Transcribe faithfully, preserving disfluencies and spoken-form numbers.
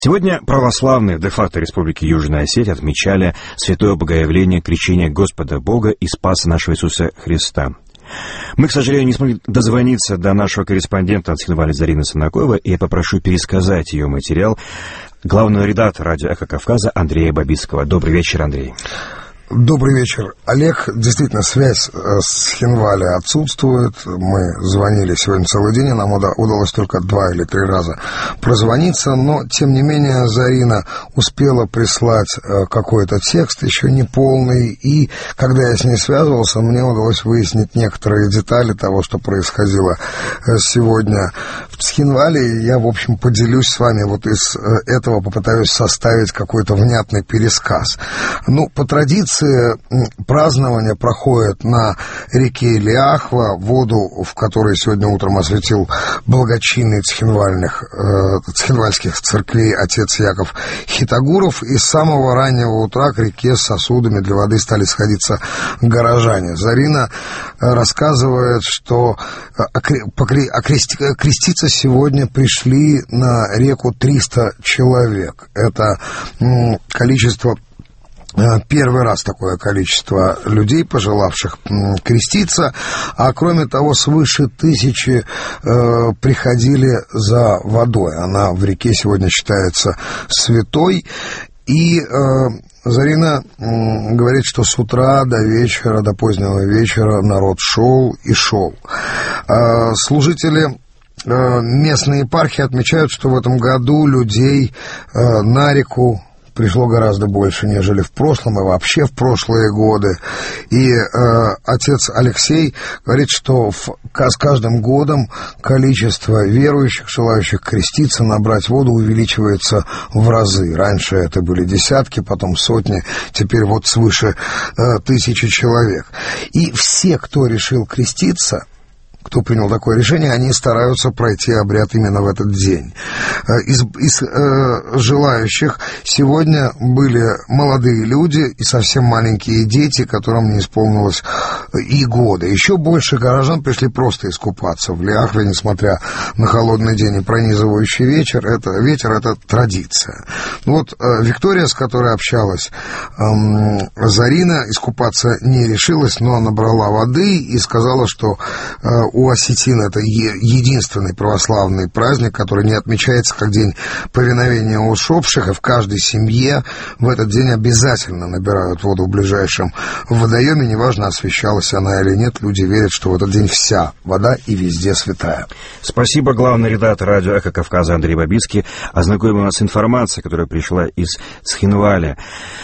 Сегодня православные в де-факто Республики Южная Осетия отмечали святое богоявление, крещение Господа Бога и Спаса нашего Иисуса Христа. Мы, к сожалению, не смогли дозвониться до нашего корреспондента от Цхинвали Зарины Санакоевой, и я попрошу пересказать ее материал главного редактора радио «Эхо Кавказа» Андрея Бабицкого. Добрый вечер, Андрей. Добрый вечер, Олег. Действительно, связь с Цхинвали отсутствует. Мы звонили сегодня целый день, и нам удалось только два или три раза прозвониться, но, тем не менее, Зарина успела прислать какой-то текст, еще не полный, и когда я с ней связывался, мне удалось выяснить некоторые детали того, что происходило сегодня в Цхинвали. Я, в общем, поделюсь с вами вот из этого, попытаюсь составить какой-то внятный пересказ. Ну, по традиции, празднование проходит на реке Ляхва, воду, в которой сегодня утром осветил благочинный цхинвальных, э, цхинвальских церквей отец Яков Хитагуров, и с самого раннего утра к реке с сосудами для воды стали сходиться горожане. Зарина рассказывает, что окреститься сегодня пришли на реку триста человек. Это количество... Первый раз такое количество людей, пожелавших креститься, а кроме того, свыше тысячи э, приходили за водой. Она в реке сегодня считается святой, и э, Зарина э, говорит, что с утра до вечера, до позднего вечера народ шел и шел. Э, служители местной епархии отмечают, что в этом году людей э, на реку пришло гораздо больше, нежели в прошлом и вообще в прошлые годы. И э, отец Алексей говорит, что в, с каждым годом количество верующих, желающих креститься, набрать воду, увеличивается в разы. Раньше это были десятки, потом сотни, теперь вот свыше э, тысячи человек. И все, кто решил креститься, кто принял такое решение, они стараются пройти обряд именно в этот день. Из, из э, желающих сегодня были молодые люди и совсем маленькие дети, которым не исполнилось и года. Еще больше горожан пришли просто искупаться в Ляхве, несмотря на холодный день и пронизывающий вечер. Это, ветер — это традиция. Вот э, Виктория, с которой общалась э, Зарина, искупаться не решилась, но набрала воды и сказала, что э, у осетин это единственный православный праздник, который не отмечается как день повиновения усопших, и в каждой семье в этот день обязательно набирают воду в ближайшем водоеме, неважно, освящалась она или нет, люди верят, что в этот день вся вода и везде святая. Спасибо, главный редактор радио «Эхо Кавказа» Андрей Бабицкий. Ознакомил нас с информацией, которая пришла из Цхинвали.